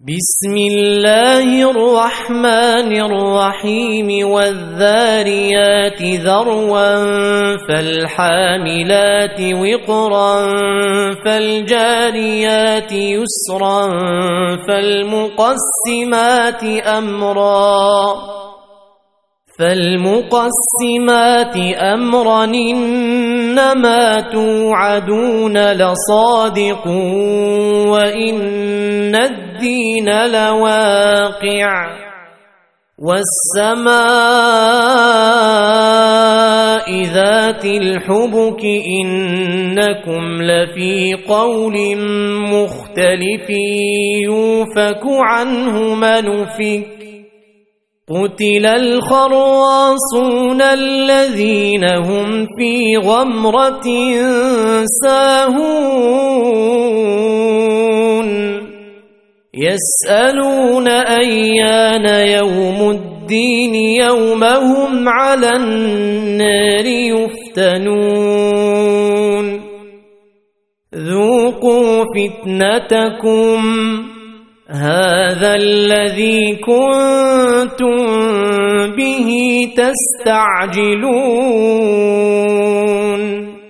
بسم الله الرحمن الرحيم والذاريات ذروا فالحاملات وقرا فالجاريات يسرا فالمقسمات أمرا إنما توعدون لصادق وإن الدين لواقع والسماء ذات الحبك إنكم لفي قول مختلف يوفك عنه من أفك قتل الخراصون الذين هم في غمرة ساهون يسألون أيان يوم الدين يوم هم على النار يفتنون ذوقوا فتنتكم هذا الذي كنتم به تستعجلون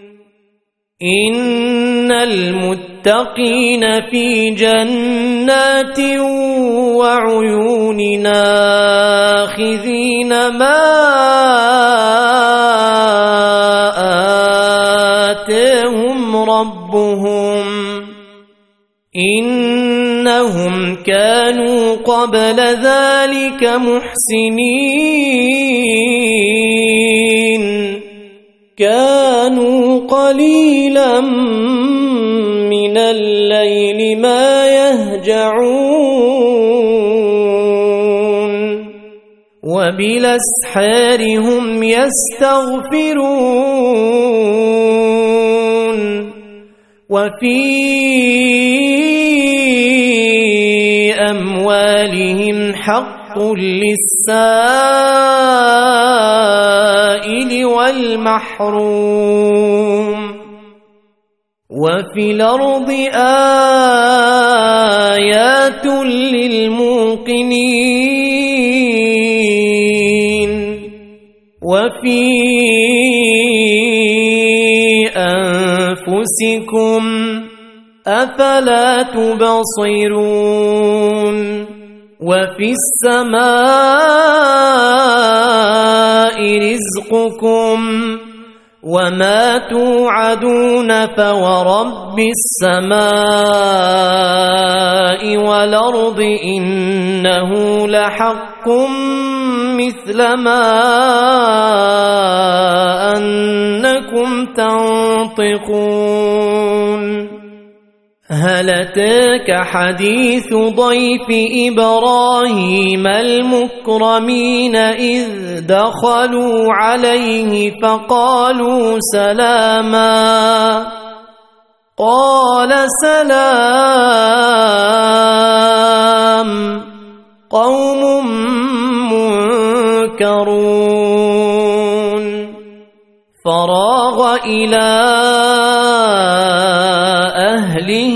إن المتقين في جنات وعيون آخذين ما آتاهم ربهم إنهم كانوا قبل ذلك محسنين كانوا قليلا من الليل ما يهجعون وبالأسحار هم يستغفرون وفي أموالهم حق للسائل والمحروم وفي الأرض آيات للموقنين وفي أنفسكم أفلا تبصرون وفي السماء رزقكم وما توعدون فورب السماء والأرض إنه لحق مثل ما أنكم تنطقون هل أتاك حديث ضيف إبراهيم المكرمين إذ دخلوا عليه فقالوا سلاما قال سلام قوم منكرون فراغ إلى أهله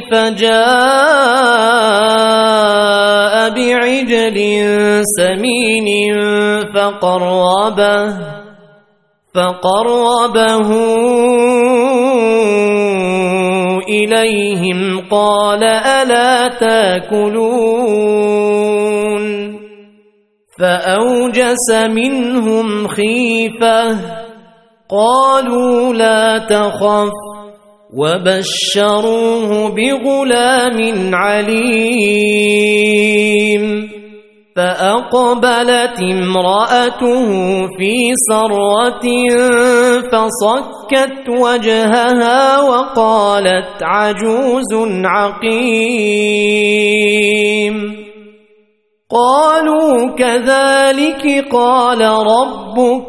فجاء بعجل سمين فقربه إليهم قال ألا تاكلون فأوجس منهم خيفة قالوا لا تخف وبشروه بغلام عليم فأقبلت امرأته في صرة فصكت وجهها وقالت عجوز عقيم قالوا كذلك قال ربك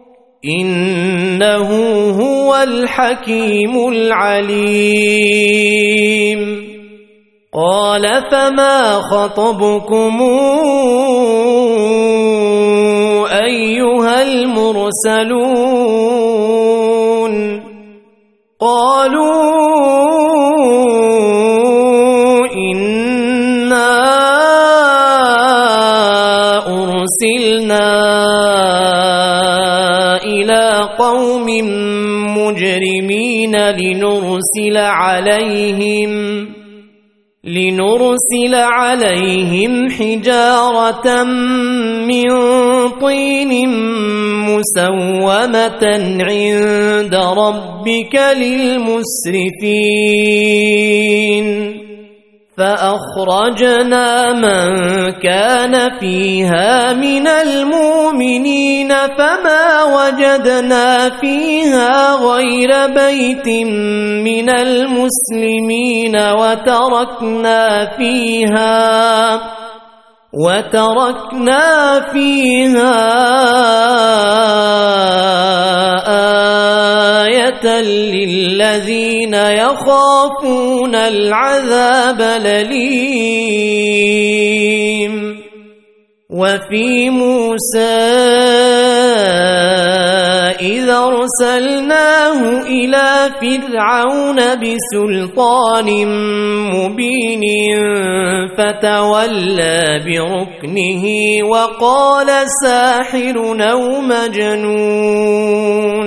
إنه هو الحكيم العليم قال فما خطبكم أيها المرسلون قالوا إنا لنرسل عليهم حجارة من طين مسومة عند ربك للمسرفين فأخرجنا من كان فيها من المؤمنين فما وجدنا فيها غير بيت من المسلمين وتركنا فيها آية للذين يخافون العذاب الأليم وفي موسى إذا أرسلناه إلى فرعون بسلطان مبين فتولى بركنه وقال ساحر أو مجنون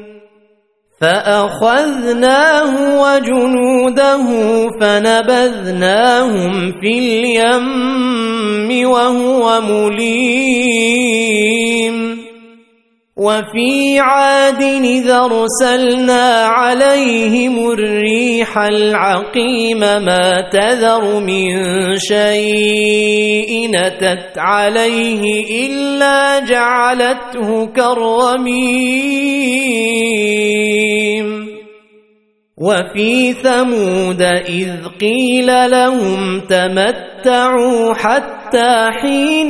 فأخذناه وجنوده فنبذناهم في اليم وهو مليم وفي عاد إذا أرسلنا عليهم الريح العقيم ما تذر من شيء أتت عليه إلا جعلته كالرميم وفي ثمود إذ قيل لهم تمتعوا حتى حين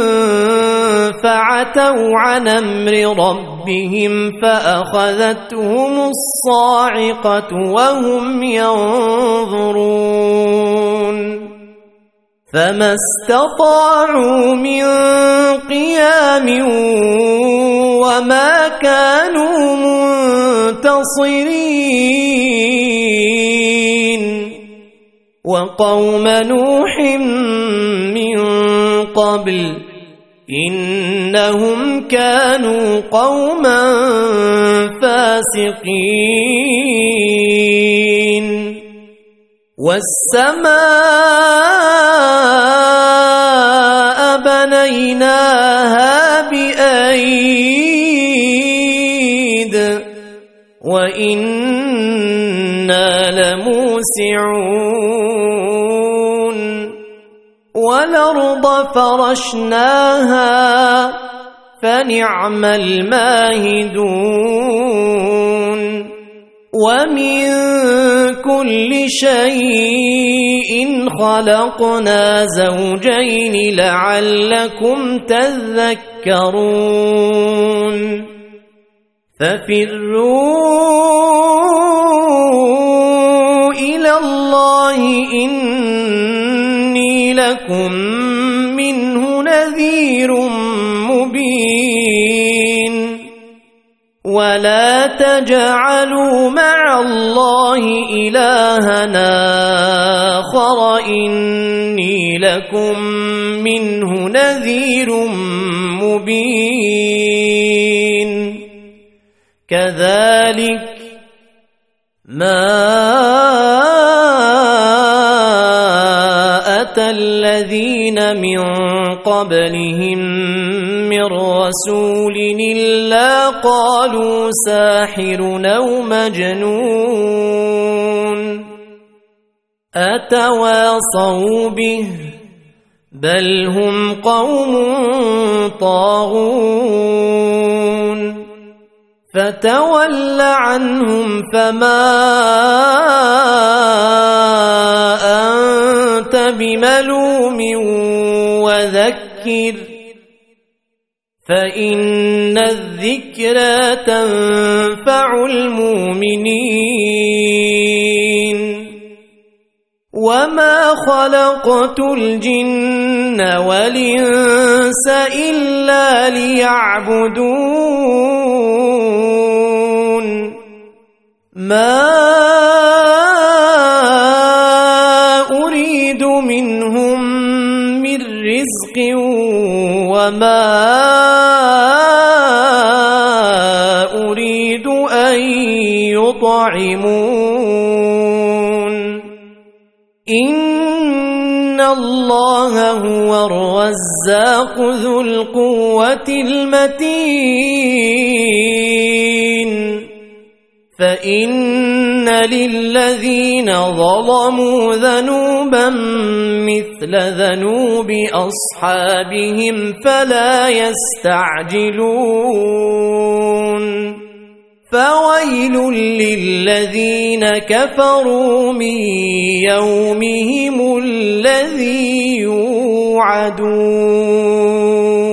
فعتوا عن أمر ربهم فأخذتهم الصاعقة وهم ينظرون فما استطاعوا من قيام وما كانوا منتصرين وقوم نوح من قبل إنهم كانوا قوما فاسقين والسماء بنيناها بأيد وإنا لموسعون والأرض فرشناها فنعم الماهدون ومن كل شيء خلقنا زوجين لعلكم تذكرون ففروا إلى الله إني لكم منه نذير مبين ولا تجعلوا مع الله إلهنا آخر إني لكم منه نذير مبين كذلك ما أتى الذين من قبلهم من رسول إلا قالوا ساحر أو مجنون أتواصوا به بل هم قوم طاغون فتول عنهم فما أنت بملوم وذكر فإن الذكرى تنفع المؤمنين وما خلقت الجن والإنس إلا ليعبدون ما أريد منهم من رزق وما أريد أن يطعمون إن الله هو الرزاق ذو القوة المتين فإن للذين ظلموا ذنوبا مثل ذنوب أصحابهم فلا يستعجلون فويل للذين كفروا من يومهم الذي يوعدون